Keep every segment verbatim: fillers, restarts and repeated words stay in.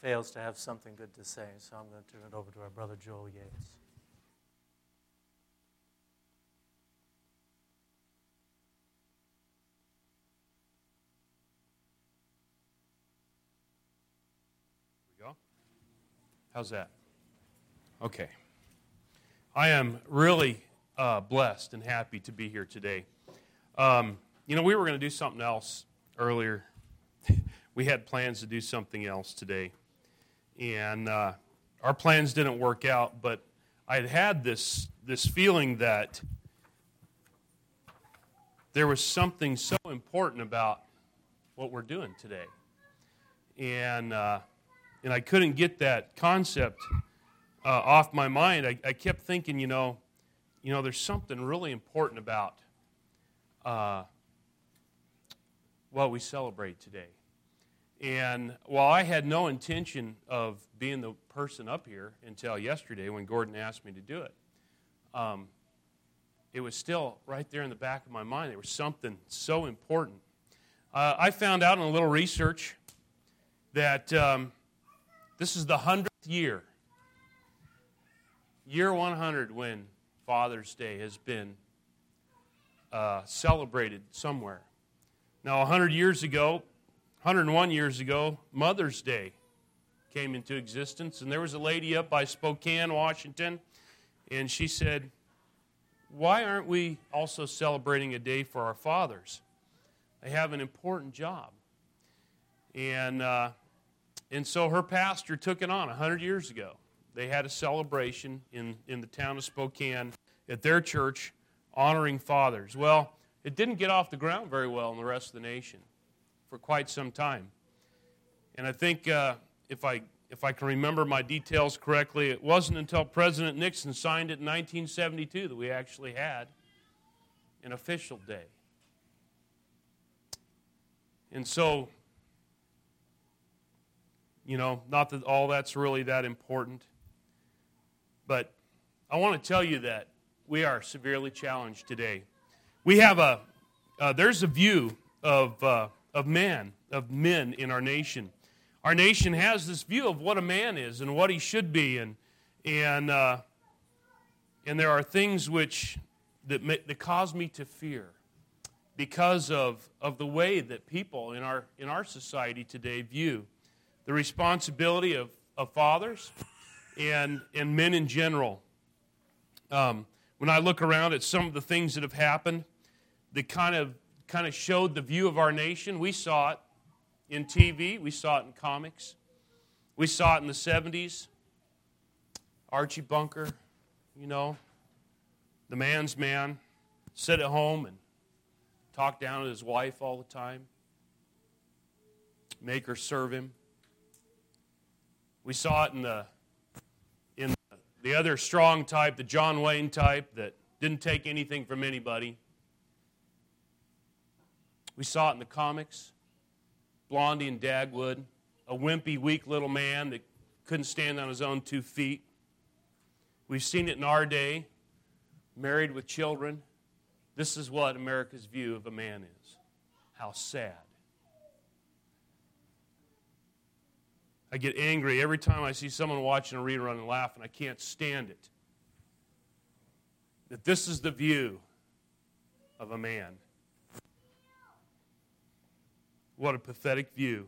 fails to have something good to say, so I'm going to turn it over to our brother Joel Yates. Here we go. How's that? Okay. I am really uh, blessed and happy to be here today. Um, you know, we were going to do something else earlier. We had plans to do something else today. And uh, our plans didn't work out, but I had had this, this feeling that there was something so important about what we're doing today. And uh, and I couldn't get that concept uh, off my mind. I, I kept thinking, you know, you know, there's something really important about uh, what we celebrate today. And while I had no intention of being the person up here until yesterday when Gordon asked me to do it, um, it was still right there in the back of my mind. There was something so important. Uh, I found out in a little research that um, this is the hundredth year, year one hundred, when Father's Day has been uh, celebrated somewhere. Now, one hundred years ago, one hundred one years ago, Mother's Day came into existence, and there was a lady up by Spokane, Washington, and she said, why aren't we also celebrating a day for our fathers? They have an important job. And uh, and so her pastor took it on one hundred years ago. They had a celebration in, in the town of Spokane at their church honoring fathers. Well, it didn't get off the ground very well in the rest of the nation for quite some time. And I think uh, if I if I can remember my details correctly, it wasn't until President Nixon signed it in nineteen seventy-two that we actually had an official day. And so, you know, not that all that's really that important, but I want to tell you that we are severely challenged today. We have a, uh, there's a view of uh, of man, of men in our nation. Our nation has this view of what a man is and what he should be, and and uh, and there are things which that that cause me to fear because of of the way that people in our in our society today view the responsibility of, of fathers and and men in general. Um, when I look around at some of the things that have happened, that kind of kind of showed the view of our nation. We saw it in T V. We saw it in comics. We saw it in the seventies. Archie Bunker, you know, the man's man, sit at home and talk down to his wife all the time, make her serve him. We saw it in the in the other strong type, the John Wayne type that didn't take anything from anybody. We saw it in the comics, Blondie and Dagwood, a wimpy, weak little man that couldn't stand on his own two feet. We've seen it in our day, married with children. This is what America's view of a man is. How sad. I get angry every time I see someone watching a rerun and laugh, and I can't stand it. That this is the view of a man. What a pathetic view.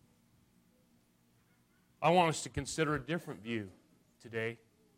I want us to consider a different view today.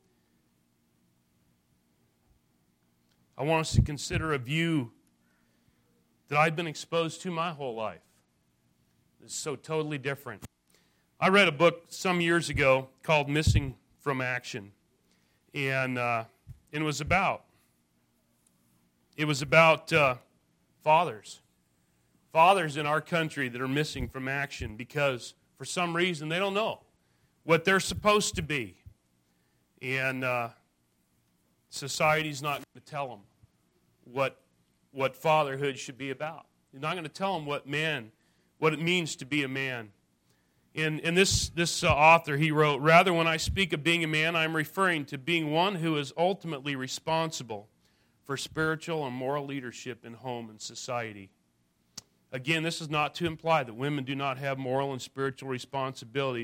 I want us to consider a view that I've been exposed to my whole life. It's so totally different. I read a book some years ago called Missing from Action, and uh, it was about it was about uh, fathers. Fathers in our country that are missing from action because for some reason they don't know what they're supposed to be. And uh, society's not going to tell them what, what fatherhood should be about. You're not going to tell them what man, what it means to be a man. In, in this, this uh, author, he wrote, rather when I speak of being a man, I'm referring to being one who is ultimately responsible for spiritual and moral leadership in home and society. Again, this is not to imply that women do not have moral and spiritual responsibilities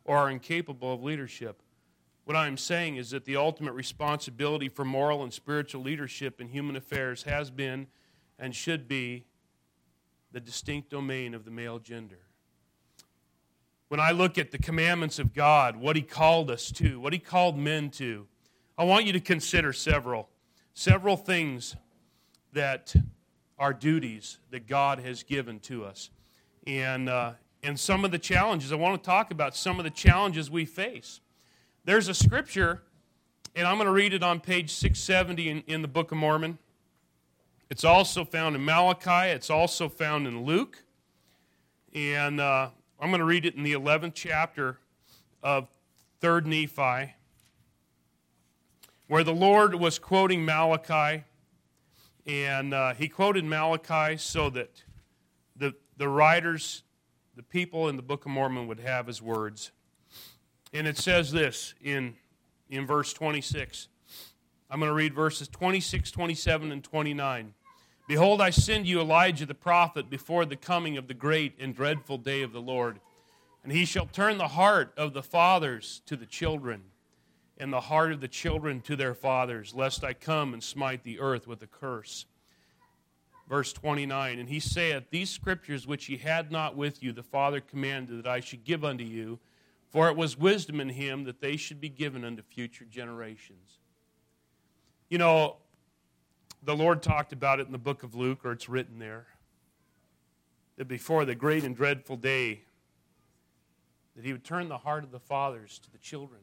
or are incapable of leadership. What I'm saying is that the ultimate responsibility for moral and spiritual leadership in human affairs has been and should be the distinct domain of the male gender. When I look at the commandments of God, what He called us to, what He called men to, I want you to consider several, several things that are duties that God has given to us. And, uh, and some of the challenges, I want to talk about some of the challenges we face. There's a scripture, and I'm going to read it on page six seventy in, in the Book of Mormon. It's also found in Malachi. It's also found in Luke. And uh, I'm going to read it in the eleventh chapter of Third Nephi, where the Lord was quoting Malachi. And uh, he quoted Malachi so that the, the writers, the people in the Book of Mormon would have his words. And it says this in, in verse twenty-six. I'm going to read verses twenty-six, twenty-seven, and twenty-nine. Behold, I send you Elijah the prophet before the coming of the great and dreadful day of the Lord. And he shall turn the heart of the fathers to the children, and the heart of the children to their fathers, lest I come and smite the earth with a curse. Verse twenty-nine, and he saith, these scriptures which ye had not with you, the Father commanded that I should give unto you, for it was wisdom in him that they should be given unto future generations. You know, the Lord talked about it in the book of Luke, or it's written there, that before the great and dreadful day, that he would turn the heart of the fathers to the children.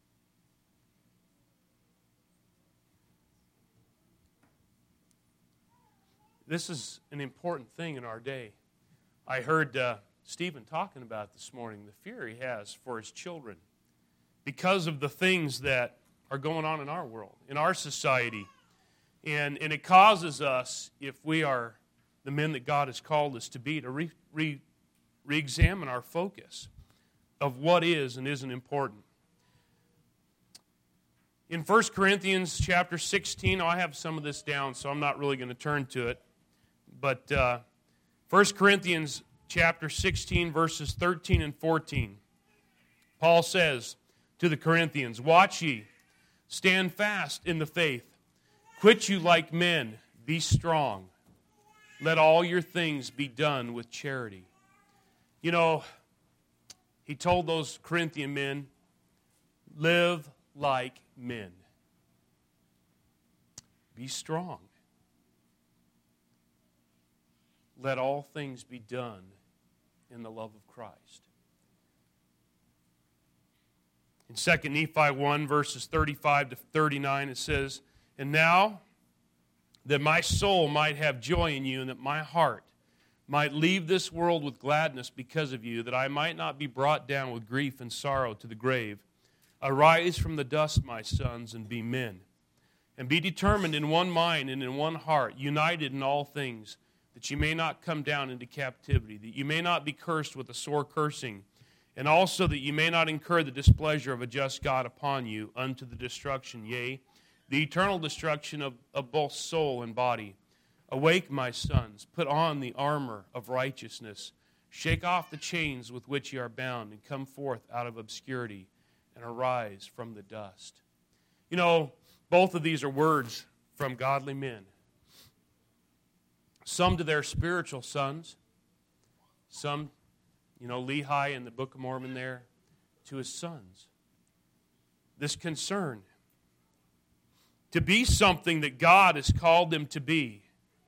This is an important thing in our day. I heard uh, Stephen talking about it this morning, the fear he has for his children because of the things that are going on in our world, in our society. And, and it causes us, if we are the men that God has called us to be, to re, re, re-examine our focus of what is and isn't important. In First Corinthians chapter sixteen, I have some of this down, so I'm not really going to turn to it. But uh, First Corinthians chapter sixteen, verses thirteen and fourteen, Paul says to the Corinthians, watch ye, stand fast in the faith, quit you like men, be strong. Let all your things be done with charity. You know, he told those Corinthian men, live like men. Be strong. Let all things be done in the love of Christ. In Second Nephi one, verses thirty-five to thirty-nine, it says, and now that my soul might have joy in you, and that my heart might leave this world with gladness because of you, that I might not be brought down with grief and sorrow to the grave, arise from the dust, my sons, and be men, and be determined in one mind and in one heart, united in all things, that you may not come down into captivity, that you may not be cursed with a sore cursing, and also that you may not incur the displeasure of a just God upon you unto the destruction, yea, the eternal destruction of, of both soul and body. Awake, my sons, put on the armor of righteousness, shake off the chains with which ye are bound, and come forth out of obscurity, and arise from the dust. You know, both of these are words from godly men. Some to their spiritual sons, some, you know, Lehi in the Book of Mormon there, to his sons. This concern to be something that God has called them to be.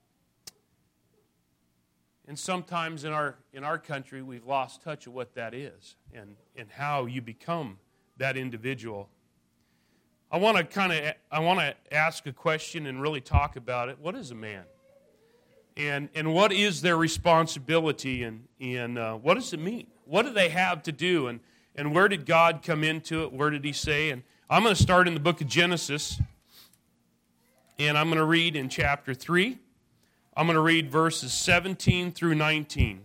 And sometimes in our in our country, we've lost touch of what that is and, and how you become that individual. I want to kind of I want to ask a question and really talk about it. What is a man? And and what is their responsibility, and and uh, what does it mean? What do they have to do, and and where did God come into it? Where did He say? And I'm going to start in the book of Genesis, and I'm going to read in chapter three. I'm going to read verses seventeen through nineteen.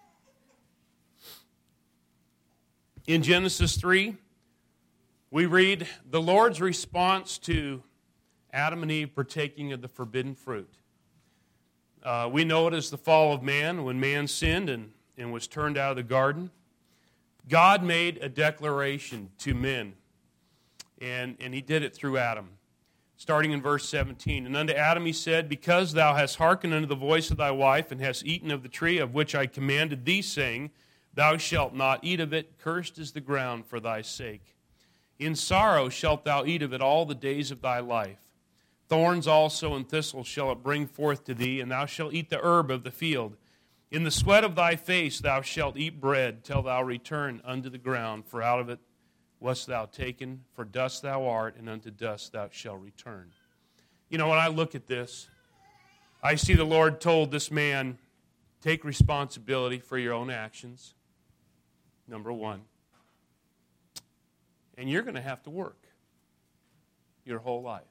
In Genesis three, we read the Lord's response to Adam and Eve partaking of the forbidden fruit. Uh, we know it as the fall of man, when man sinned and, and was turned out of the garden. God made a declaration to men, and, and he did it through Adam. Starting in verse seventeen, and unto Adam he said, because thou hast hearkened unto the voice of thy wife, and hast eaten of the tree of which I commanded thee, saying, thou shalt not eat of it, cursed is the ground for thy sake. In sorrow shalt thou eat of it all the days of thy life. Thorns also and thistles shall it bring forth to thee, and thou shalt eat the herb of the field. In the sweat of thy face thou shalt eat bread, till thou return unto the ground, for out of it wast thou taken, for dust thou art, and unto dust thou shalt return. You know, when I look at this, I see the Lord told this man, take responsibility for your own actions, number one. And you're going to have to work your whole life.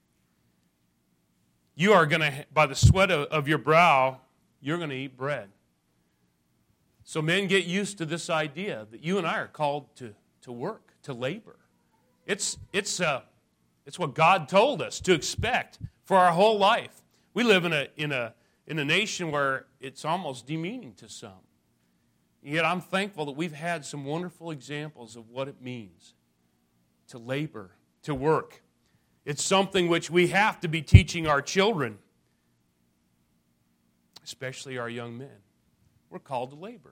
You are going to, by the sweat of, of your brow, you're going to eat bread. So men, get used to this idea that you and I are called to, to work, to labor. It's, it's, uh, it's what God told us to expect for our whole life. We live in a, in a, in a nation where it's almost demeaning to some. Yet I'm thankful that we've had some wonderful examples of what it means to labor, to work. It's something which we have to be teaching our children, especially our young men. We're called to labor.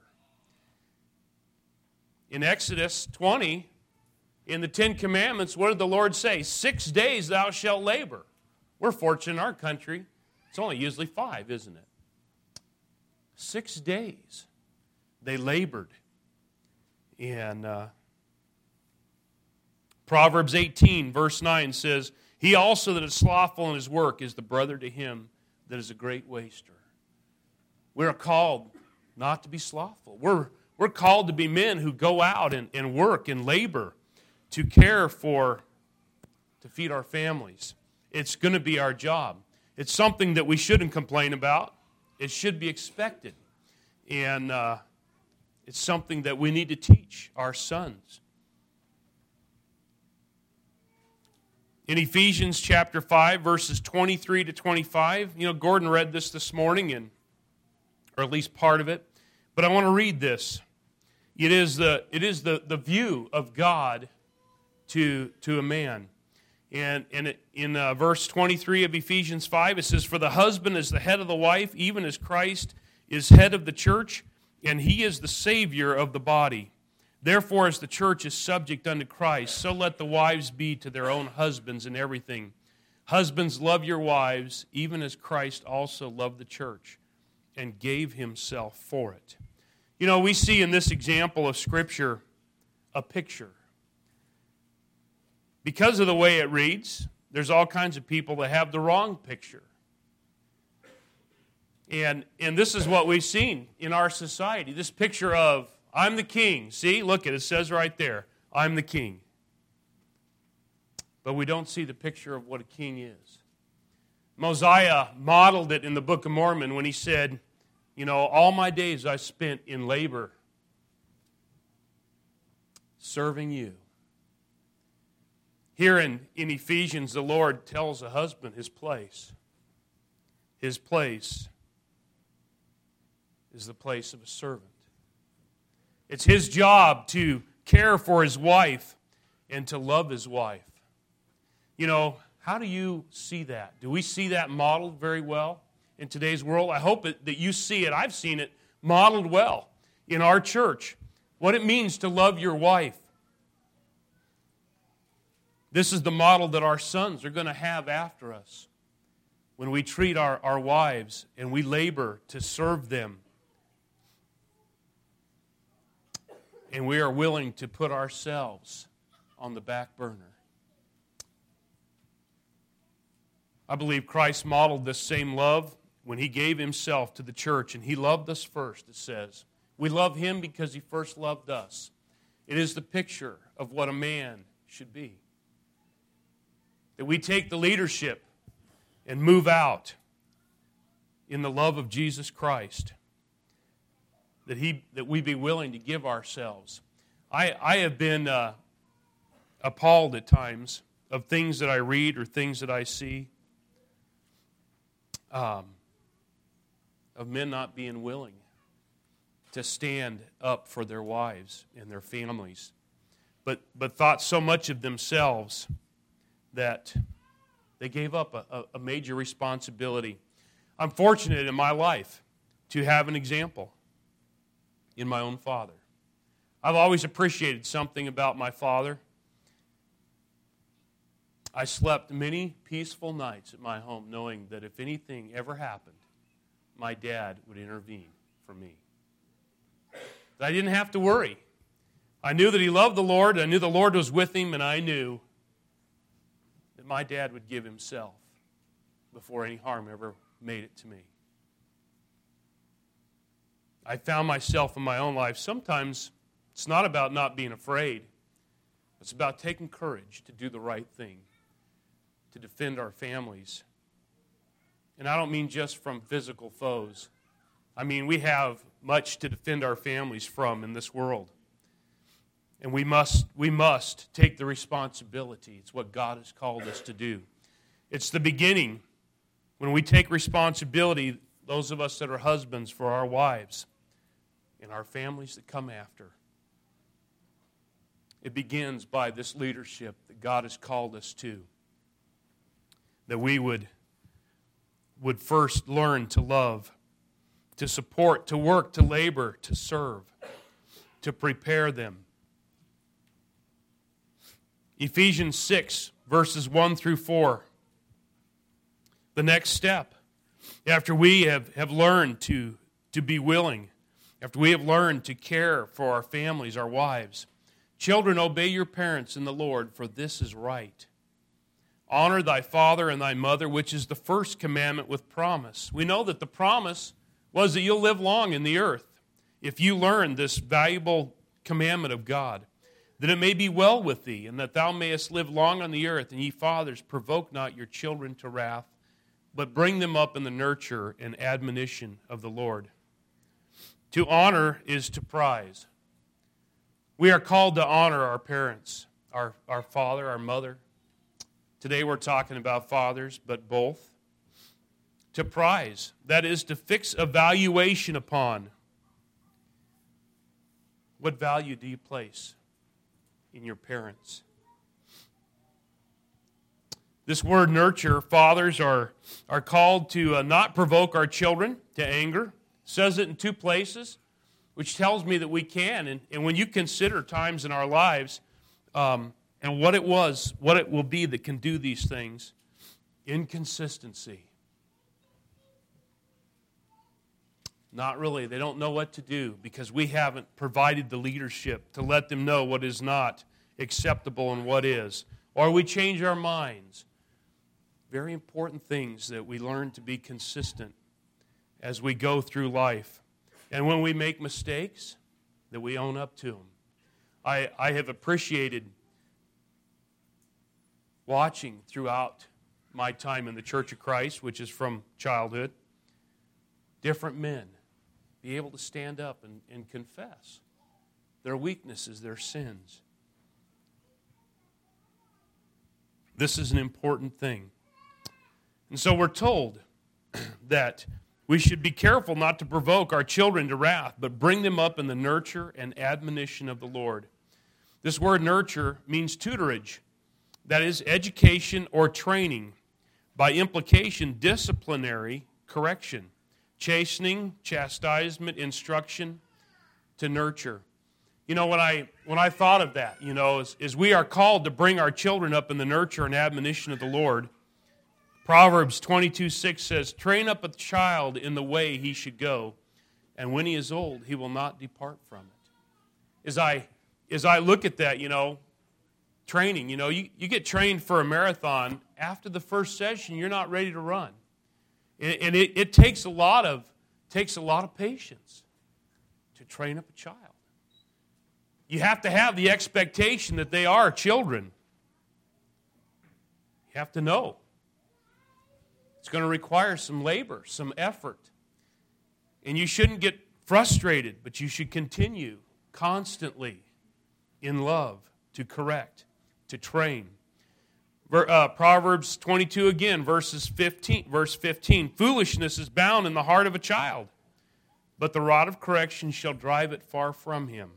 In Exodus twenty, in the Ten Commandments, what did the Lord say? Six days thou shalt labor. We're fortunate in our country. It's only usually five, isn't it? Six days they labored. And uh, Proverbs eighteen, verse nine says, he also that is slothful in his work is the brother to him that is a great waster. We're called not to be slothful. We're, we're called to be men who go out and, and work and labor to care for, to feed our families. It's going to be our job. It's something that we shouldn't complain about. It should be expected. And uh, it's something that we need to teach our sons. In Ephesians chapter five, verses twenty-three to twenty-five, you know, Gordon read this this morning, and or at least part of it, but I want to read this. It is the it is the, the view of God to, to a man. And, and it, in uh, verse twenty-three of Ephesians five, it says, for the husband is the head of the wife, even as Christ is head of the church, and he is the Savior of the body. Therefore, as the church is subject unto Christ, so let the wives be to their own husbands in everything. Husbands, love your wives, even as Christ also loved the church and gave himself for it. You know, we see in this example of Scripture a picture. Because of the way it reads, there's all kinds of people that have the wrong picture. And, and this is what we've seen in our society, this picture of, I'm the king. See, look, it says right there, I'm the king. But we don't see the picture of what a king is. Mosiah modeled it in the Book of Mormon when he said, you know, all my days I spent in labor, serving you. Here in, in Ephesians, the Lord tells a husband his place. His place is the place of a servant. It's his job to care for his wife and to love his wife. You know, how do you see that? Do we see that modeled very well in today's world? I hope it, that you see it. I've seen it modeled well in our church. What it means to love your wife. This is the model that our sons are going to have after us when we treat our, our wives and we labor to serve them. And we are willing to put ourselves on the back burner. I believe Christ modeled this same love when he gave himself to the church, and he loved us first, it says. We love him because he first loved us. It is the picture of what a man should be. That we take the leadership and move out in the love of Jesus Christ. That he, that we be willing to give ourselves. I, I have been uh, appalled at times of things that I read or things that I see um, of men not being willing to stand up for their wives and their families, but, but thought so much of themselves that they gave up a, a major responsibility. I'm fortunate in my life to have an example in my own father. I've always appreciated something about my father. I slept many peaceful nights at my home knowing that if anything ever happened, my dad would intervene for me. I didn't have to worry. I knew that he loved the Lord, I knew the Lord was with him, and I knew that my dad would give himself before any harm ever made it to me. I found myself in my own life, sometimes it's not about not being afraid. It's about taking courage to do the right thing, to defend our families. And I don't mean just from physical foes. I mean, we have much to defend our families from in this world. And we must, we must take the responsibility. It's what God has called us to do. It's the beginning. When we take responsibility, those of us that are husbands, for our wives and our families that come after. It begins by this leadership that God has called us to. That we would, would first learn to love, to support, to work, to labor, to serve, to prepare them. Ephesians six, verses one through four. The next step, after we have, have learned to, to be willing, after we have learned to care for our families, our wives, children, obey your parents in the Lord, for this is right. Honor thy father and thy mother, which is the first commandment with promise. We know that the promise was that you'll live long in the earth if you learn this valuable commandment of God, that it may be well with thee, and that thou mayest live long on the earth. And ye fathers, provoke not your children to wrath, but bring them up in the nurture and admonition of the Lord. To honor is to prize. We are called to honor our parents, our, our father, our mother. Today we're talking about fathers, but both. To prize, that is to fix a valuation upon. What value do you place in your parents? This word nurture, fathers are, are called to uh, not provoke our children to anger. It says it in two places, which tells me that we can. And, and when you consider times in our lives um, and what it was, what it will be that can do these things, inconsistency. Not really. They don't know what to do because we haven't provided the leadership to let them know what is not acceptable and what is. Or we change our minds. Very important things that we learn to be consistent as we go through life. And when we make mistakes, that we own up to them. I, I have appreciated watching throughout my time in the Church of Christ, which is from childhood, different men be able to stand up and, and confess their weaknesses, their sins. This is an important thing. And so we're told that we should be careful not to provoke our children to wrath, but bring them up in the nurture and admonition of the Lord. This word nurture means tutorage, that is education or training, by implication disciplinary correction, chastening, chastisement, instruction, to nurture. You know, when I when I thought of that, you know, as, as we are called to bring our children up in the nurture and admonition of the Lord, Proverbs twenty-two six says, train up a child in the way he should go, and when he is old, he will not depart from it. As I as I look at that, you know, training, you know, you, you get trained for a marathon. After the first session, you're not ready to run. And, and it, it takes a lot of takes a lot of patience to train up a child. You have to have the expectation that they are children. You have to know. It's going to require some labor, some effort. And you shouldn't get frustrated, but you should continue constantly in love to correct, to train. Uh, Proverbs twenty-two again, verses fifteen, verse fifteen. Foolishness is bound in the heart of a child, but the rod of correction shall drive it far from him.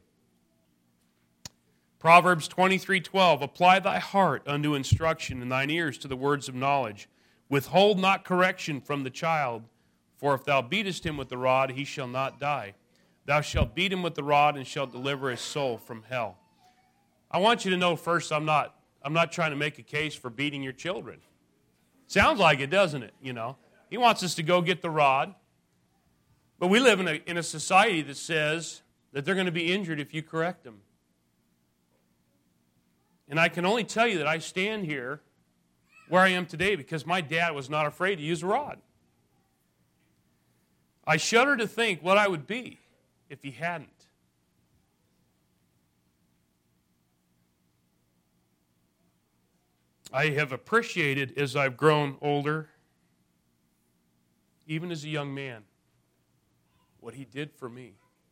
Proverbs twenty-three twelve, apply thy heart unto instruction, and thine ears to the words of knowledge. Withhold not correction from the child, for if thou beatest him with the rod, he shall not die. Thou shalt beat him with the rod, and shalt deliver his soul from hell. I want you to know first, I'm not, I'm not trying to make a case for beating your children. Sounds like it, doesn't it? You know, he wants us to go get the rod. But we live in a, in a society that says that they're going to be injured if you correct them. And I can only tell you that I stand here where I am today because my dad was not afraid to use a rod. I shudder to think what I would be if he hadn't. I have appreciated as I've grown older, even as a young man, what he did for me.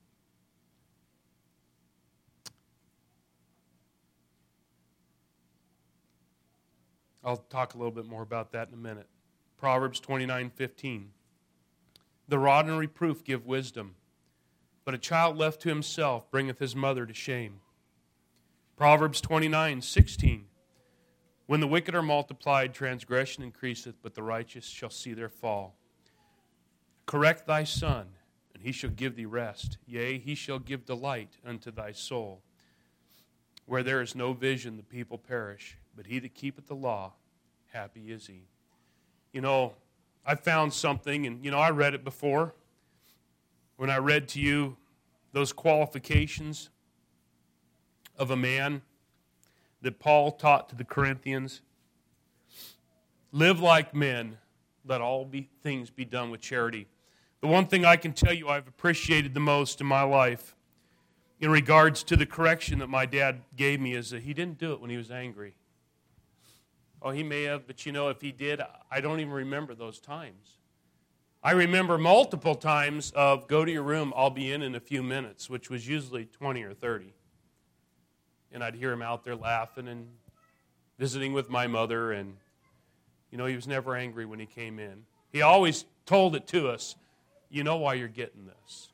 I'll talk a little bit more about that in a minute. Proverbs twenty-nine fifteen. The rod and reproof give wisdom, but a child left to himself bringeth his mother to shame. Proverbs twenty-nine sixteen. When the wicked are multiplied, transgression increaseth, but the righteous shall see their fall. Correct thy son, and he shall give thee rest. Yea, he shall give delight unto thy soul. Where there is no vision, the people perish, but he that keepeth the law, happy is he. You know, I found something, and, you know, I read it before. When I read to you those qualifications of a man that Paul taught to the Corinthians. Live like men, let all be, things be done with charity. The one thing I can tell you I've appreciated the most in my life in regards to the correction that my dad gave me is that he didn't do it when he was angry. Oh, he may have, but you know, if he did, I don't even remember those times. I remember multiple times of go to your room, I'll be in in a few minutes, which was usually twenty or thirty. And I'd hear him out there laughing and visiting with my mother, and, you know, he was never angry when he came in. He always told it to us, you know why you're getting this.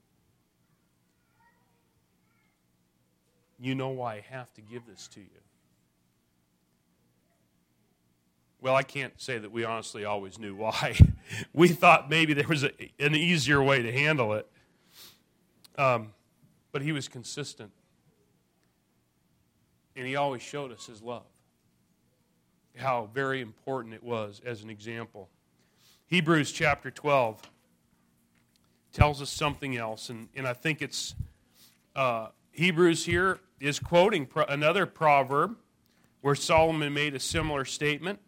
You know why I have to give this to you. Well, I can't say that we honestly always knew why. We thought maybe there was a, an easier way to handle it. Um, but he was consistent. And he always showed us his love. How very important it was as an example. Hebrews chapter twelve tells us something else. And, and I think it's, uh, Hebrews here is quoting pro- another proverb where Solomon made a similar statement.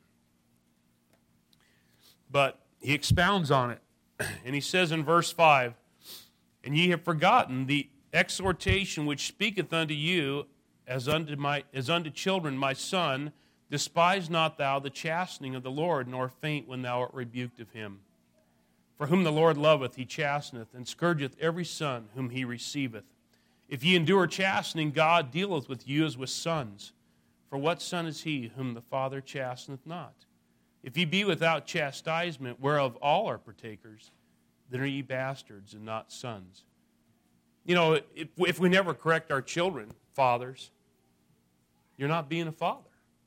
But he expounds on it. And he says in verse five, and ye have forgotten the exhortation which speaketh unto you as unto my as unto children, my son, despise not thou the chastening of the Lord, nor faint when thou art rebuked of him. For whom the Lord loveth, he chasteneth, and scourgeth every son whom he receiveth. If ye endure chastening, God dealeth with you as with sons. For what son is he whom the Father chasteneth not? If ye be without chastisement, whereof all are partakers, then are ye bastards and not sons. You know, if, if we never correct our children, fathers, you're not being a father.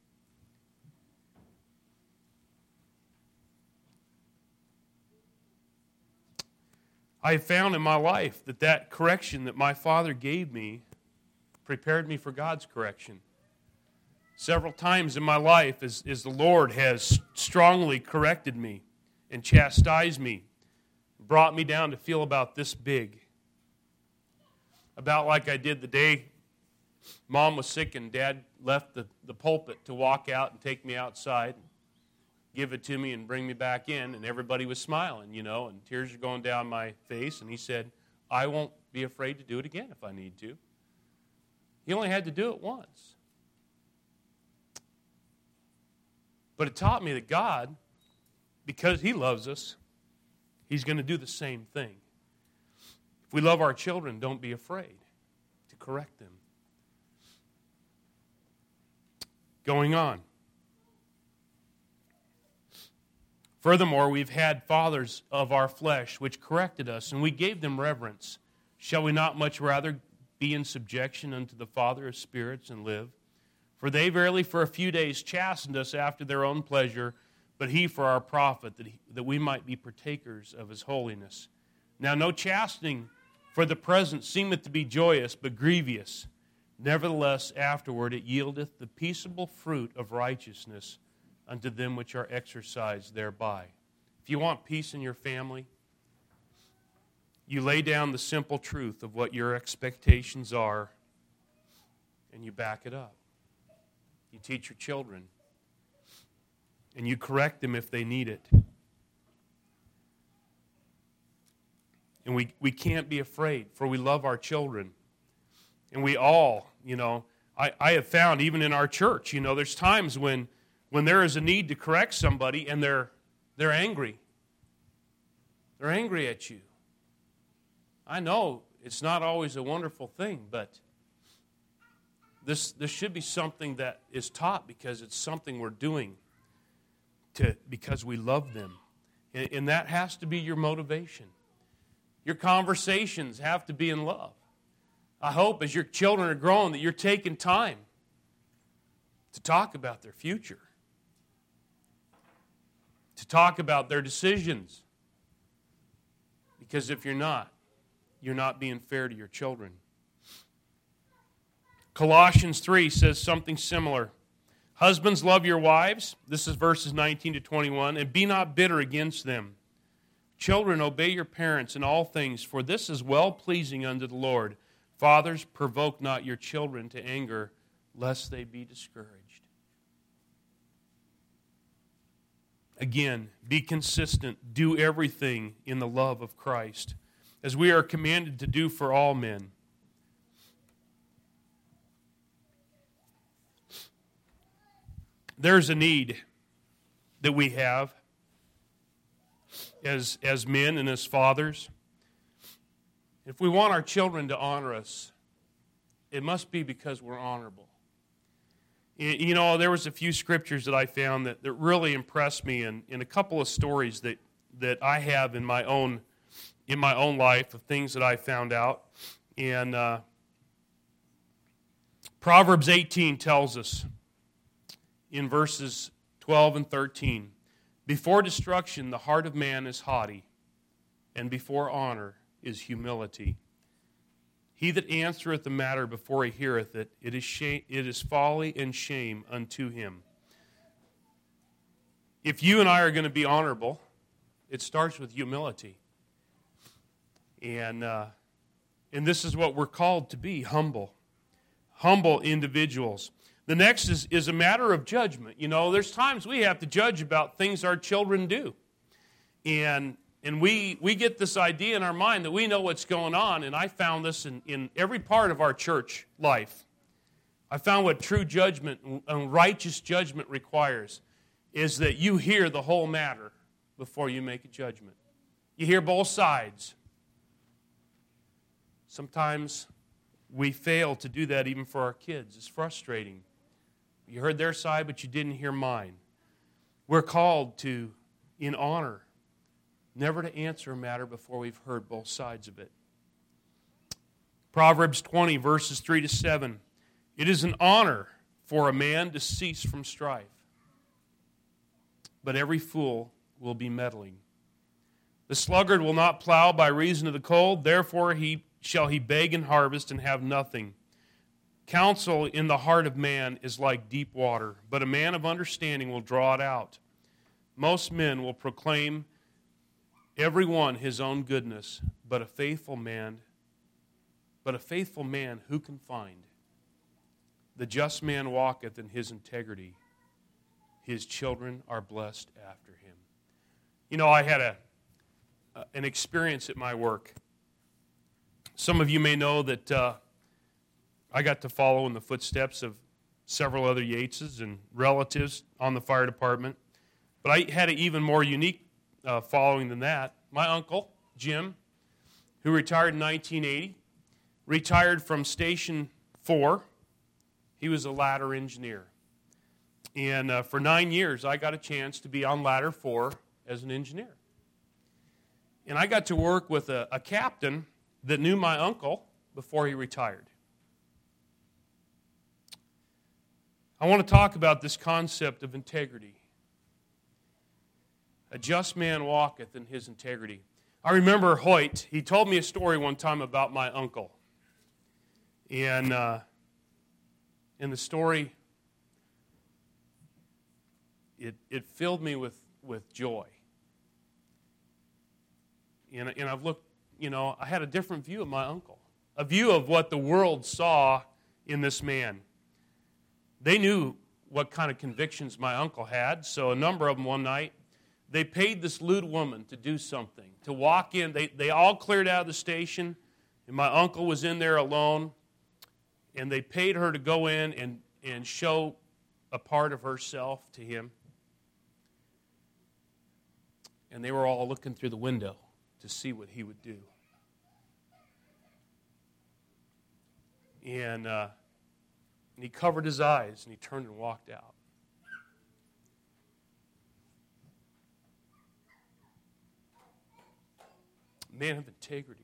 I have found in my life that that correction that my father gave me prepared me for God's correction. Several times in my life, as, as the Lord has strongly corrected me and chastised me, brought me down to feel about this big. About like I did the day Mom was sick and Dad left the, the pulpit to walk out and take me outside, give it to me and bring me back in, and everybody was smiling, you know, and tears are going down my face, and he said, I won't be afraid to do it again if I need to. He only had to do it once. But it taught me that God, because he loves us, he's going to do the same thing. If we love our children, don't be afraid to correct them. Going on. Furthermore, we've had fathers of our flesh which corrected us, and we gave them reverence. Shall we not much rather be in subjection unto the Father of spirits and live? For they verily for a few days chastened us after their own pleasure, but he for our profit, that, he, that we might be partakers of his holiness. Now no chastening for the present seemeth to be joyous, but grievous. Nevertheless, afterward it yieldeth the peaceable fruit of righteousness unto them which are exercised thereby. If you want peace in your family, you lay down the simple truth of what your expectations are, and you back it up. You teach your children, and you correct them if they need it. And we, we can't be afraid, for we love our children. And we all, you know, I, I have found even in our church, you know, there's times when when there is a need to correct somebody and they're they're angry. They're angry at you. I know it's not always a wonderful thing, but this this should be something that is taught because it's something we're doing to because we love them. And, and that has to be your motivation. Your conversations have to be in love. I hope as your children are growing that you're taking time to talk about their future, to talk about their decisions. Because if you're not, you're not being fair to your children. Colossians three says something similar. Husbands, love your wives. This is verses nineteen to twenty-one. And be not bitter against them. Children, obey your parents in all things, for this is well-pleasing unto the Lord. Fathers, provoke not your children to anger, lest they be discouraged. Again, be consistent. Do everything in the love of Christ, as we are commanded to do for all men. There's a need that we have as, as men and as fathers. If we want our children to honor us, it must be because we're honorable. You know, there was a few scriptures that I found that, that really impressed me, and, and a couple of stories that, that I have in my own in my own life of things that I found out. And uh, Proverbs eighteen tells us in verses twelve and thirteen, before destruction the heart of man is haughty, and before honor is humility. He that answereth the matter before he heareth it, it is shame, it is folly and shame unto him. If you and I are going to be honorable, it starts with humility. And, uh, and this is what we're called to be, humble. Humble individuals. The next is, is a matter of judgment. You know, there's times we have to judge about things our children do. And And we, we get this idea in our mind that we know what's going on, and I found this in, in every part of our church life. I found what true judgment and righteous judgment requires is that you hear the whole matter before you make a judgment. You hear both sides. Sometimes we fail to do that even for our kids. It's frustrating. You heard their side, but you didn't hear mine. We're called to, in honor, never to answer a matter before we've heard both sides of it. Proverbs twenty, verses three to seven. It is an honor for a man to cease from strife, but every fool will be meddling. The sluggard will not plow by reason of the cold, therefore he shall he beg and harvest and have nothing. Counsel in the heart of man is like deep water, but a man of understanding will draw it out. Most men will proclaim every one his own goodness, but a faithful man, but a faithful man who can find? The just man walketh in his integrity. His children are blessed after him. You know, I had a uh, an experience at my work. Some of you may know that uh, I got to follow in the footsteps of several other Yateses and relatives on the fire department. But I had an even more unique Uh, following than that. My uncle, Jim, who retired in nineteen eighty, retired from Station four. He was a ladder engineer. And uh, for nine years, I got a chance to be on Ladder four as an engineer. And I got to work with a, a captain that knew my uncle before he retired. I want to talk about this concept of integrity. A just man walketh in his integrity. I remember Hoyt, he told me a story one time about my uncle. And uh, in the story, it, it filled me with, with joy. And, and I've looked, you know, I had a different view of my uncle. A view of what the world saw in this man. They knew what kind of convictions my uncle had, so a number of them one night, they paid this lewd woman to do something, to walk in. They, they all cleared out of the station, and my uncle was in there alone, and they paid her to go in and, and show a part of herself to him. And they were all looking through the window to see what he would do. And, uh, and he covered his eyes, and he turned and walked out. Man of integrity.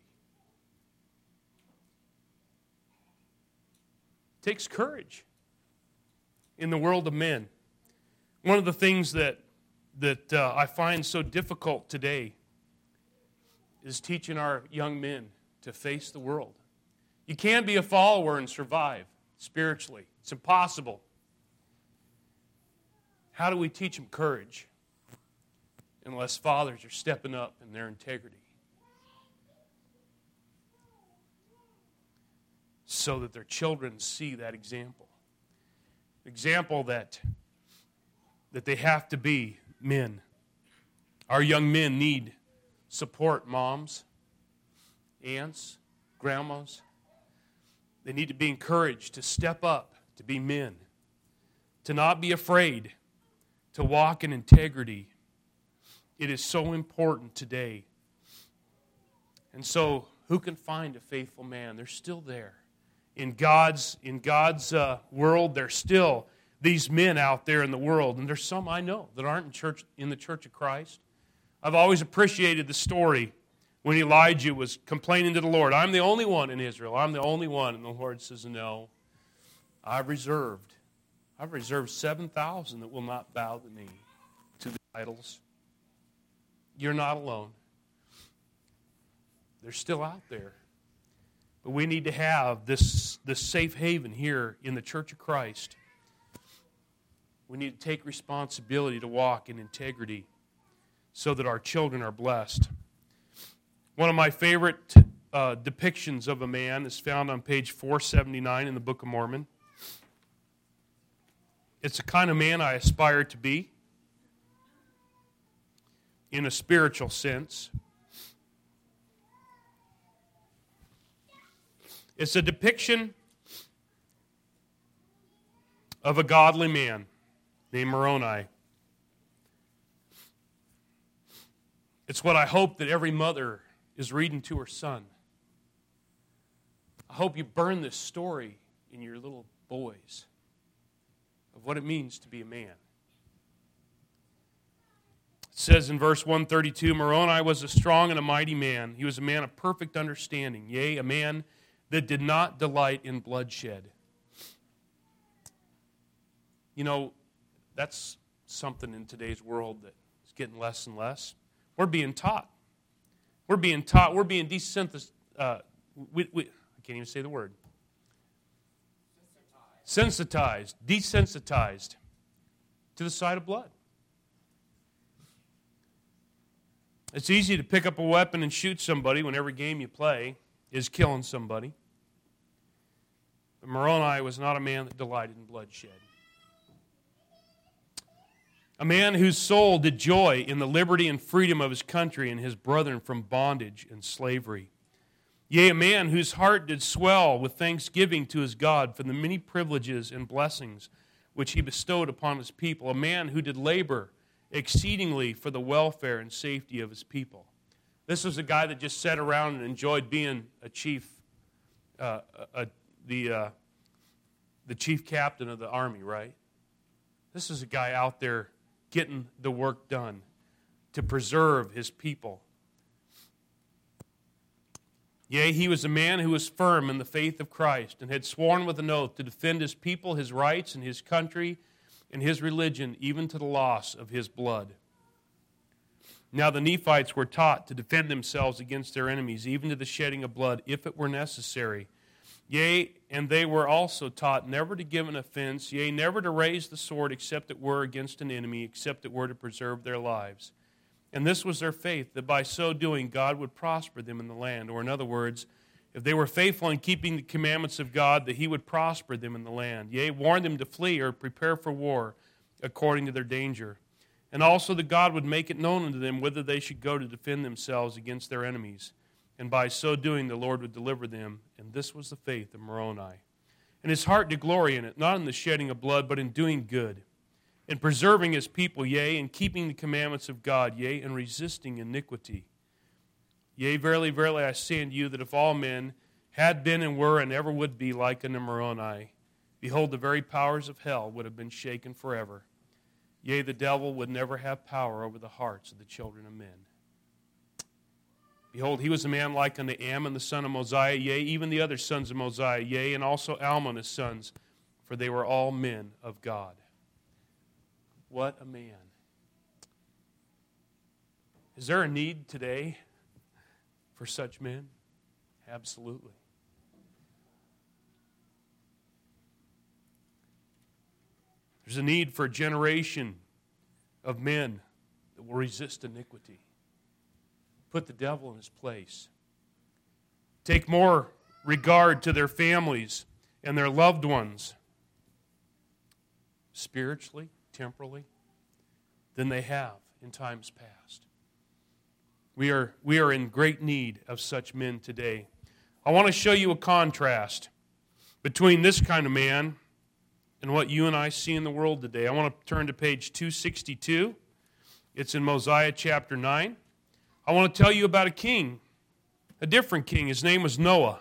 It takes courage in the world of men. One of the things that, that uh, I find so difficult today is teaching our young men to face the world. You can't be a follower and survive spiritually. It's impossible. How do we teach them courage unless fathers are stepping up in their integrity so that their children see that example? Example that, that they have to be men. Our young men need support, moms, aunts, grandmas. They need to be encouraged to step up, to be men, to not be afraid, to walk in integrity. It is so important today. And so, who can find a faithful man? They're still there. In God's, in God's uh, world, there's still these men out there in the world. And there's some I know that aren't in church in the Church of Christ. I've always appreciated the story when Elijah was complaining to the Lord. I'm the only one in Israel. I'm the only one. And the Lord says, no, I've reserved. I've reserved seven thousand that will not bow the knee to the idols. You're not alone. They're still out there. But we need to have this, this safe haven here in the Church of Christ. We need to take responsibility to walk in integrity so that our children are blessed. One of my favorite uh, depictions of a man is found on page four seventy-nine in the Book of Mormon. It's the kind of man I aspire to be in a spiritual sense. It's a depiction of a godly man named Moroni. It's what I hope that every mother is reading to her son. I hope you burn this story in your little boys of what it means to be a man. It says in verse one thirty-two, Moroni was a strong and a mighty man. He was a man of perfect understanding, yea, a man that did not delight in bloodshed. You know, that's something in today's world that is getting less and less. We're being taught. We're being taught. We're being desensitized. Uh, we, we, I can't even say the word. Sensitized. Desensitized to the sight of blood. It's easy to pick up a weapon and shoot somebody when every game you play is killing somebody. But Moroni was not a man that delighted in bloodshed. A man whose soul did joy in the liberty and freedom of his country and his brethren from bondage and slavery. Yea, a man whose heart did swell with thanksgiving to his God for the many privileges and blessings which he bestowed upon his people. A man who did labor exceedingly for the welfare and safety of his people. This was a guy that just sat around and enjoyed being a chief, uh, a, a, the, uh, the chief captain of the army, right? This is a guy out there getting the work done to preserve his people. Yea, he was a man who was firm in the faith of Christ and had sworn with an oath to defend his people, his rights, and his country, and his religion, even to the loss of his blood. Now the Nephites were taught to defend themselves against their enemies, even to the shedding of blood, if it were necessary. Yea, and they were also taught never to give an offense, yea, never to raise the sword except it were against an enemy, except it were to preserve their lives. And this was their faith, that by so doing God would prosper them in the land. Or in other words, if they were faithful in keeping the commandments of God, that he would prosper them in the land. Yea, warn them to flee or prepare for war according to their danger. And also that God would make it known unto them whither they should go to defend themselves against their enemies. And by so doing the Lord would deliver them. And this was the faith of Moroni. And his heart did glory in it, not in the shedding of blood, but in doing good, in preserving his people, yea, in keeping the commandments of God, yea, in resisting iniquity. Yea, verily, verily, I say unto you that if all men had been and were and ever would be like unto Moroni, behold, the very powers of hell would have been shaken forever. Yea, the devil would never have power over the hearts of the children of men. Behold, he was a man like unto Ammon, the son of Mosiah, yea, even the other sons of Mosiah, yea, and also Almon, his sons, for they were all men of God. What a man. Is there a need today for such men? Absolutely. There's a need for a generation of men that will resist iniquity. Put the devil in his place. Take more regard to their families and their loved ones, spiritually, temporally, than they have in times past. We are, we are in great need of such men today. I want to show you a contrast between this kind of man and what you and I see in the world today. I want to turn to page two sixty-two. It's in Mosiah chapter nine. I want to tell you about a king, a different king. His name was Noah.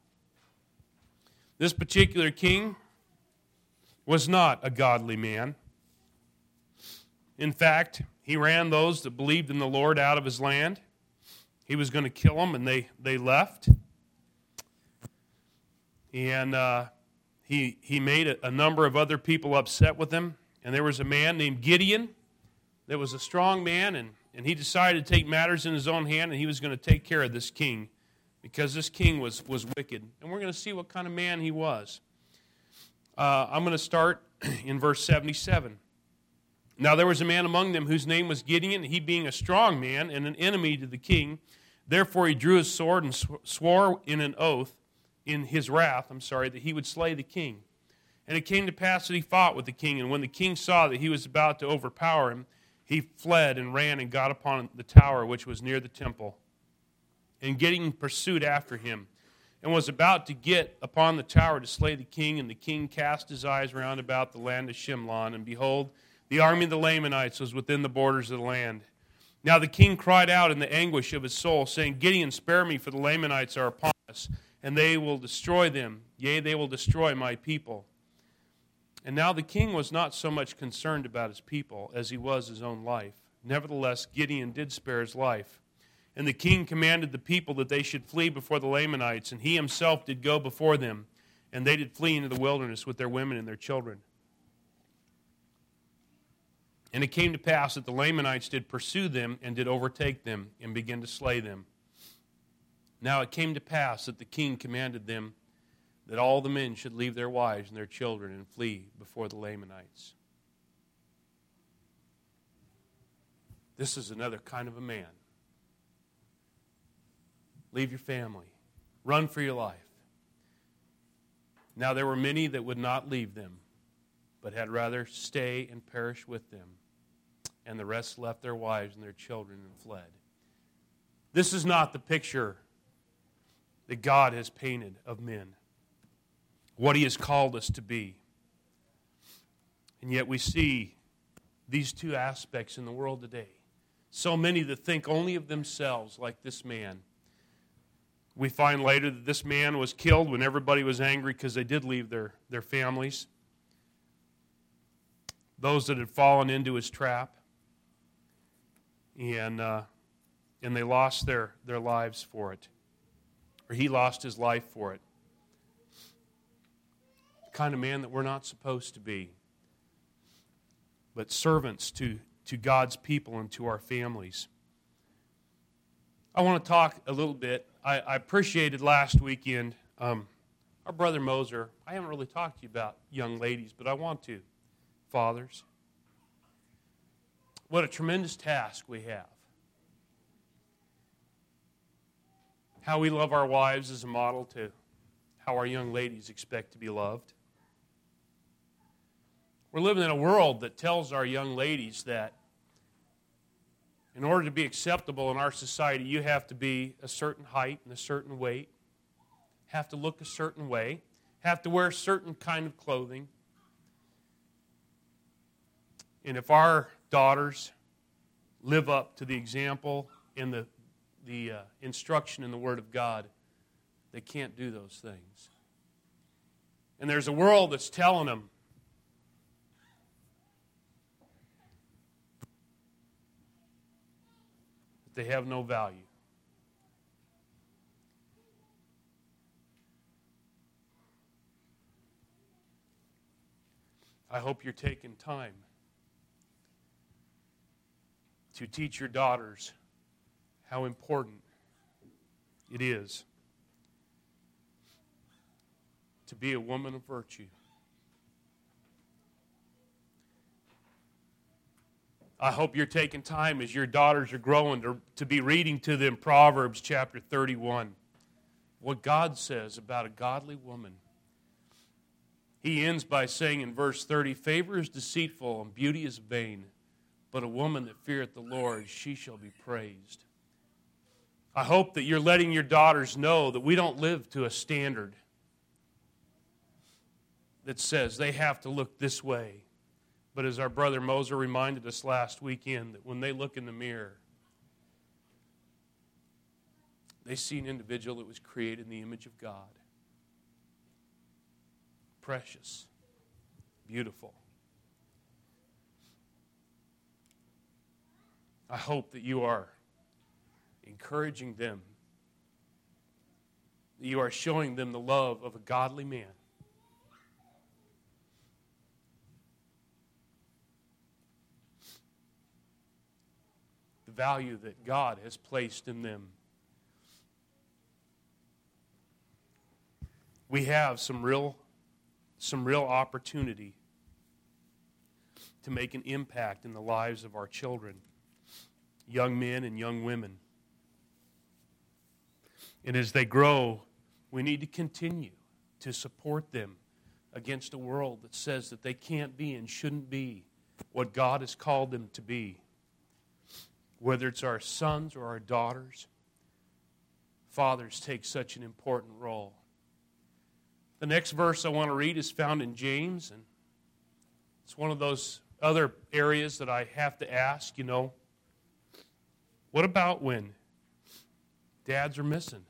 This particular king was not a godly man. In fact, he ran those that believed in the Lord out of his land. He was going to kill them, and they, they left. And uh, he, he made a, a number of other people upset with him. And there was a man named Gideon that was a strong man, and, and he decided to take matters in his own hand, and he was going to take care of this king because this king was, was wicked. And we're going to see what kind of man he was. Uh, I'm going to start in verse seventy-seven. Now there was a man among them whose name was Gideon, he being a strong man and an enemy to the king. Therefore he drew his sword and swore in an oath, in his wrath, I'm sorry, that he would slay the king. And it came to pass that he fought with the king, and when the king saw that he was about to overpower him, he fled and ran and got upon the tower which was near the temple. And Gideon pursued after him, and was about to get upon the tower to slay the king, and the king cast his eyes round about the land of Shimlon, and behold, the army of the Lamanites was within the borders of the land. Now the king cried out in the anguish of his soul, saying, Gideon, spare me, for the Lamanites are upon us, and they will destroy them. Yea, they will destroy my people. And now the king was not so much concerned about his people as he was his own life. Nevertheless, Gideon did spare his life. And the king commanded the people that they should flee before the Lamanites, and he himself did go before them, and they did flee into the wilderness with their women and their children. And it came to pass that the Lamanites did pursue them and did overtake them and begin to slay them. Now it came to pass that the king commanded them that all the men should leave their wives and their children and flee before the Lamanites. This is another kind of a man. Leave your family. Run for your life. Now there were many that would not leave them, but had rather stay and perish with them. And the rest left their wives and their children and fled. This is not the picture that God has painted of men, what he has called us to be. And yet we see these two aspects in the world today. So many that think only of themselves, like this man. We find later that this man was killed when everybody was angry because they did leave their, their families. Those that had fallen into his trap. and uh, and they lost their, their lives for it. Or he lost his life for it. The kind of man that we're not supposed to be. But servants to, to God's people and to our families. I want to talk a little bit. I, I appreciated last weekend, um, our brother Moser. I haven't really talked to you about young ladies, but I want to. Fathers. What a tremendous task we have. How we love our wives is a model to how our young ladies expect to be loved. We're living in a world that tells our young ladies that in order to be acceptable in our society, you have to be a certain height and a certain weight, have to look a certain way, have to wear a certain kind of clothing. And if our daughters live up to the example and the, the uh, instruction in the Word of God, they can't do those things. And there's a world that's telling them, they have no value. I hope you're taking time to teach your daughters how important it is to be a woman of virtue. I hope you're taking time as your daughters are growing to, to be reading to them Proverbs chapter thirty-one. What God says about a godly woman. He ends by saying in verse thirty, favor is deceitful and beauty is vain, but a woman that feareth the Lord, she shall be praised. I hope that you're letting your daughters know that we don't live to a standard that says they have to look this way. But as our brother Moser reminded us last weekend, that when they look in the mirror, they see an individual that was created in the image of God. Precious, beautiful. I hope that you are encouraging them, that you are showing them the love of a godly man. Value that God has placed in them. We have some real, some real opportunity to make an impact in the lives of our children, young men and young women. And as they grow, we need to continue to support them against a world that says that they can't be and shouldn't be what God has called them to be. Whether it's our sons or our daughters, fathers take such an important role. The next verse I want to read is found in James, and it's one of those other areas that I have to ask, you know, what about when dads are missing?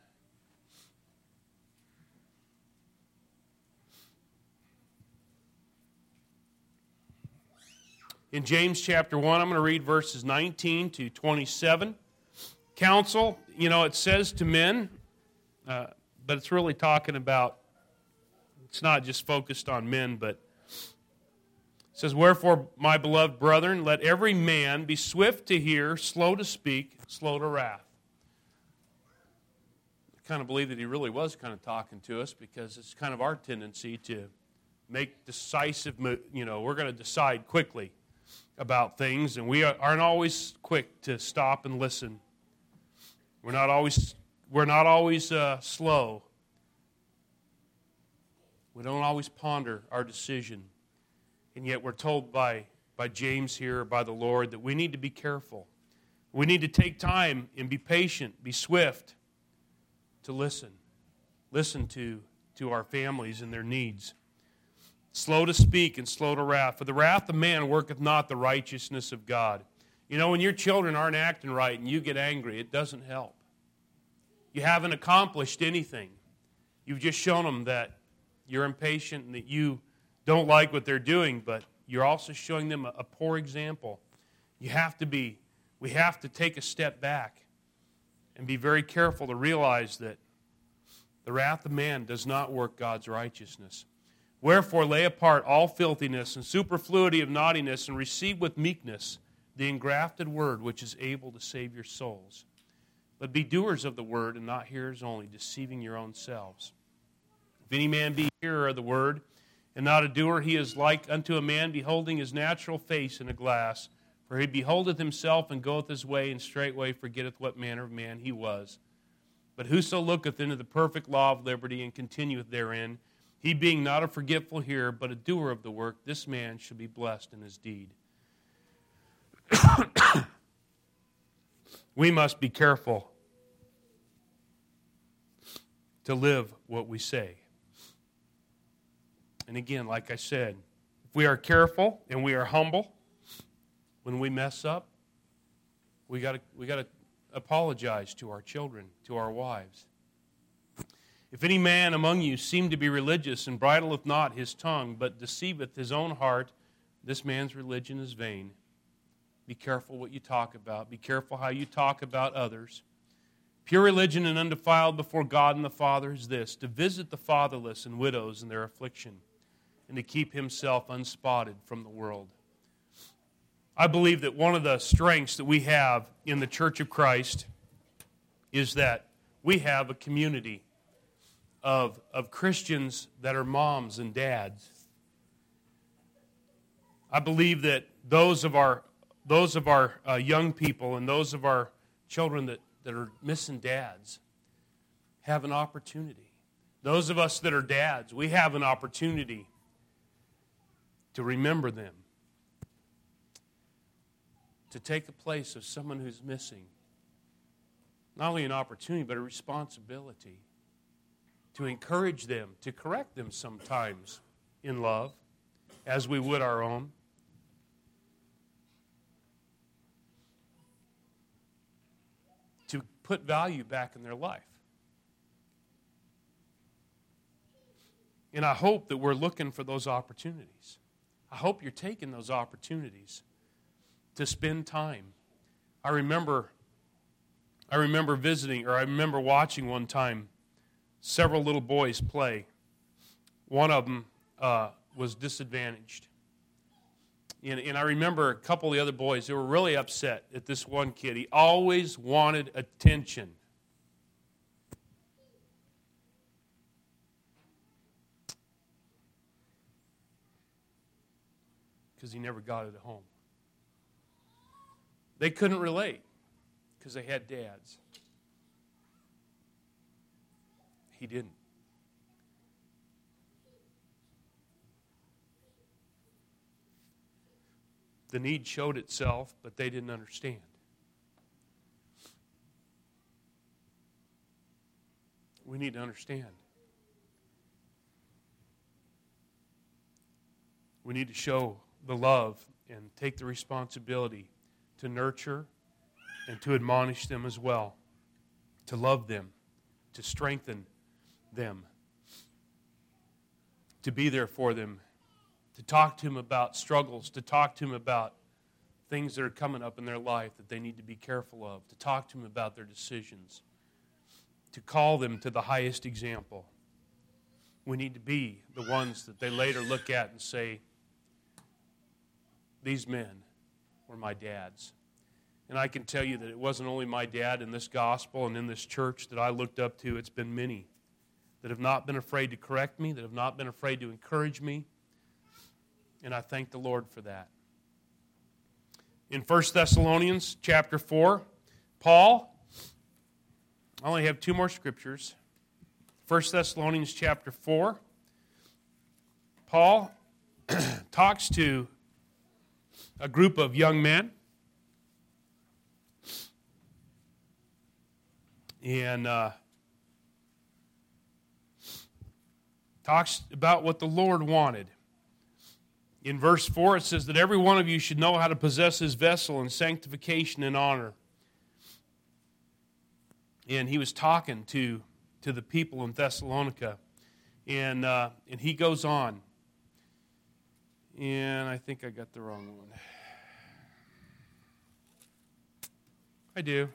In James chapter one, I'm going to read verses nineteen to twenty-seven. Counsel, you know, it says to men, uh, but it's really talking about, it's not just focused on men, but it says, wherefore, my beloved brethren, let every man be swift to hear, slow to speak, slow to wrath. I kind of believe that he really was kind of talking to us, because it's kind of our tendency to make decisive, you know, we're going to decide quickly about things, and we aren't always quick to stop and listen. We're not always we're not always uh, slow. We don't always ponder our decision, and yet we're told by by James here, by the Lord, that we need to be careful. We need to take time and be patient, be swift to listen, listen to to our families and their needs. Slow to speak and slow to wrath. For the wrath of man worketh not the righteousness of God. You know, when your children aren't acting right and you get angry, it doesn't help. You haven't accomplished anything. You've just shown them that you're impatient and that you don't like what they're doing, but you're also showing them a, a poor example. You have to be, we have to take a step back and be very careful to realize that the wrath of man does not work God's righteousness. Wherefore lay apart all filthiness and superfluity of naughtiness, and receive with meekness the engrafted word which is able to save your souls. But be doers of the word, and not hearers only, deceiving your own selves. If any man be hearer of the word, and not a doer, he is like unto a man beholding his natural face in a glass. For he beholdeth himself, and goeth his way, and straightway forgetteth what manner of man he was. But whoso looketh into the perfect law of liberty, and continueth therein, he being not a forgetful hearer, but a doer of the work, this man shall be blessed in his deed. We must be careful to live what we say. And again, like I said, if we are careful and we are humble, when we mess up, we got to we got to apologize to our children, to our wives. If any man among you seem to be religious, and bridleth not his tongue, but deceiveth his own heart, this man's religion is vain. Be careful what you talk about. Be careful how you talk about others. Pure religion and undefiled before God and the Father is this, to visit the fatherless and widows in their affliction, and to keep himself unspotted from the world. I believe that one of the strengths that we have in the Church of Christ is that we have a community of, of Christians that are moms and dads. I believe that those of our those of our uh, young people and those of our children that, that are missing dads have an opportunity. Those of us that are dads, we have an opportunity to remember them, to take the place of someone who's missing. Not only an opportunity, but a responsibility to encourage them, to correct them sometimes in love, as we would our own. To put value back in their life. And I hope that we're looking for those opportunities. I hope you're taking those opportunities to spend time. I remember, I remember visiting, or I remember watching one time several little boys play. One of them uh, was disadvantaged. And, and I remember a couple of the other boys, they were really upset at this one kid. He always wanted attention. Because he never got it at home. They couldn't relate because they had dads. He didn't. The need showed itself, but they didn't understand. We need to understand. We need to show the love and take the responsibility to nurture and to admonish them as well, to love them, to strengthen them, to be there for them, to talk to them about struggles, to talk to them about things that are coming up in their life that they need to be careful of, to talk to them about their decisions, to call them to the highest example. We need to be the ones that they later look at and say, these men were my dads. And I can tell you that it wasn't only my dad in this gospel and in this church that I looked up to. It's been many that have not been afraid to correct me, that have not been afraid to encourage me. And I thank the Lord for that. In First Thessalonians chapter four, Paul, I only have two more scriptures. First Thessalonians chapter four, Paul talks to a group of young men. And uh, talks about what the Lord wanted. In verse four, it says that every one of you should know how to possess his vessel in sanctification and honor. And he was talking to, to the people in Thessalonica. And, uh, and he goes on. And I think I got the wrong one. I do.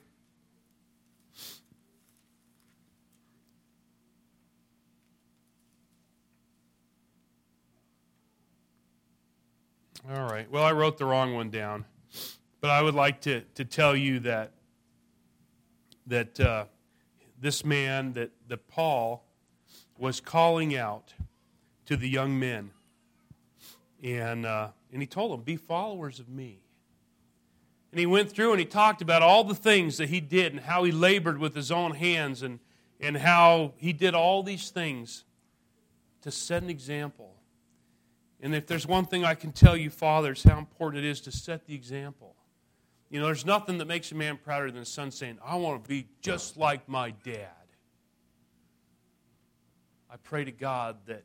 All right. Well, I wrote the wrong one down. But I would like to, to tell you that that uh, this man, that, that Paul was calling out to the young men. And, uh, and he told them, be followers of me. And he went through and he talked about all the things that he did and how he labored with his own hands and, and how he did all these things to set an example. And if there's one thing I can tell you, fathers, how important it is to set the example. You know, there's nothing that makes a man prouder than a son saying, I want to be just like my dad. I pray to God that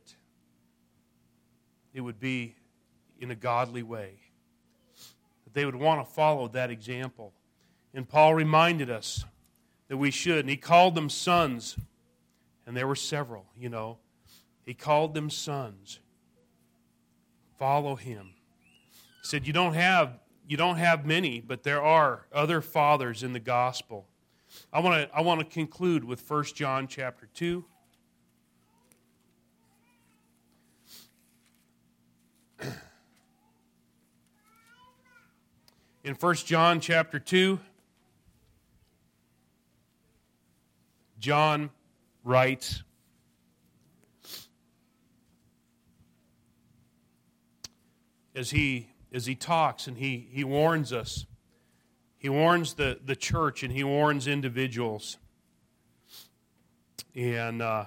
it would be in a godly way, that they would want to follow that example. And Paul reminded us that we should. And he called them sons, and there were several, you know. He called them sons. Follow him. He said, you don't have you don't have many, but there are other fathers in the gospel. I want to I want to conclude with First John chapter two. In First John chapter two, John writes, as he as he talks and he, he warns us, he warns the, the church and he warns individuals. And uh,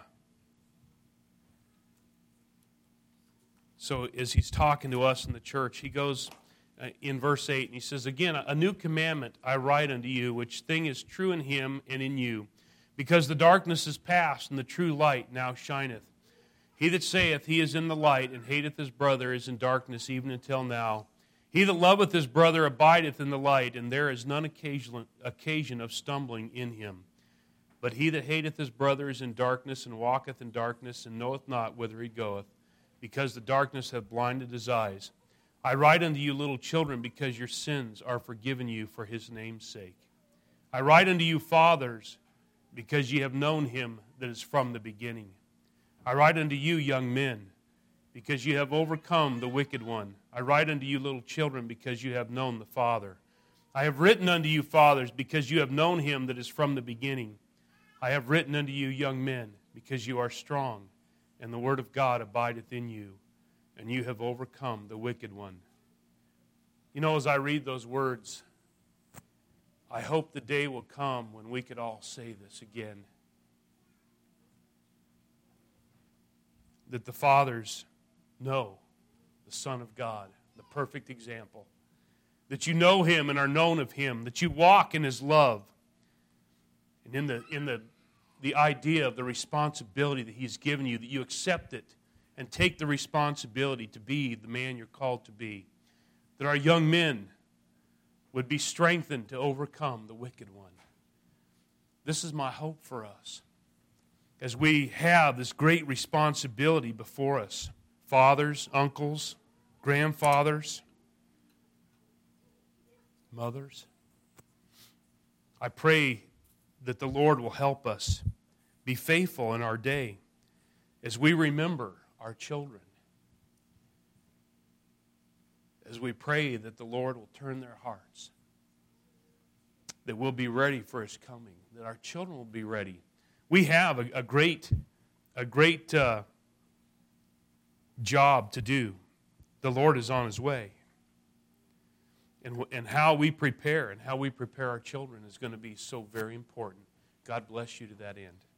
so as he's talking to us in the church, he goes uh, in verse eight and he says, again, a new commandment I write unto you, which thing is true in him and in you, because the darkness is past and the true light now shineth. He that saith he is in the light and hateth his brother is in darkness even until now. He that loveth his brother abideth in the light, and there is none occasion, occasion of stumbling in him. But he that hateth his brother is in darkness and walketh in darkness and knoweth not whither he goeth, because the darkness hath blinded his eyes. I write unto you, little children, because your sins are forgiven you for his name's sake. I write unto you, fathers, because ye have known him that is from the beginning. I write unto you, young men, because you have overcome the wicked one. I write unto you, little children, because you have known the Father. I have written unto you, fathers, because you have known him that is from the beginning. I have written unto you, young men, because you are strong, and the word of God abideth in you, and you have overcome the wicked one. You know, as I read those words, I hope the day will come when we could all say this again. That the fathers know the Son of God, the perfect example. That you know him and are known of him. That you walk in his love. And in the in the, the idea of the responsibility that he's given you, that you accept it and take the responsibility to be the man you're called to be. That our young men would be strengthened to overcome the wicked one. This is my hope for us. As we have this great responsibility before us, fathers, uncles, grandfathers, mothers, I pray that the Lord will help us be faithful in our day as we remember our children, as we pray that the Lord will turn their hearts, that we'll be ready for his coming, that our children will be ready. We have a, a great, a great uh, job to do. The Lord is on his way. And, and how we prepare and how we prepare our children is going to be so very important. God bless you to that end.